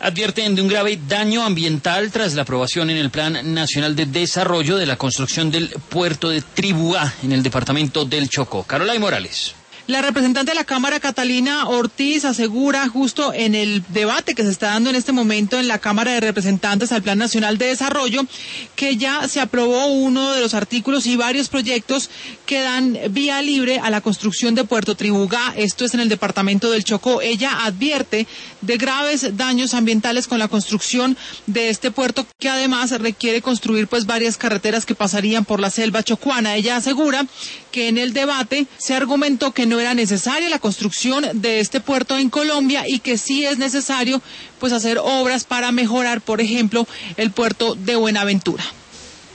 Advierten de un grave daño ambiental tras la aprobación en el Plan Nacional de Desarrollo de la construcción del puerto de Tribuá en el departamento del Chocó. Carolina Morales. La representante de la Cámara, Catalina Ortiz, asegura justo en el debate que se está dando en este momento en la Cámara de Representantes al Plan Nacional de Desarrollo que ya se aprobó uno de los artículos y varios proyectos que dan vía libre a la construcción de Puerto Tribugá. Esto es en el departamento del Chocó. Ella advierte de graves daños ambientales con la construcción de este puerto que además requiere construir pues varias carreteras que pasarían por la selva chocuana. Ella asegura que en el debate se argumentó que no era necesaria la construcción de este puerto en Colombia y que sí es necesario pues hacer obras para mejorar, por ejemplo, el puerto de Buenaventura.